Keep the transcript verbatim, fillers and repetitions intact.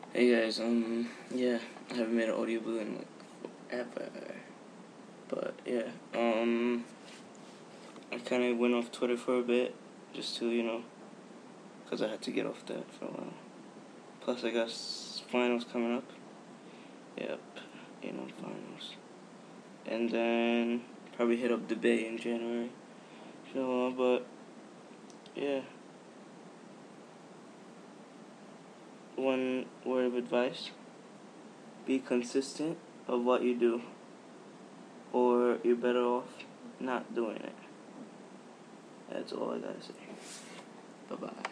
Hey guys, um, yeah, I haven't made an audio blue in like ever, but yeah, um, I kind of went off Twitter for a bit, just to, you know, because I had to get off that for a while. Plus, I got s- finals coming up. Yep, you know, finals. And then probably hit up the Bay in January. You know, but yeah. One word of advice: be consistent of what you do, or you're better off not doing it. That's all I gotta say. Bye bye.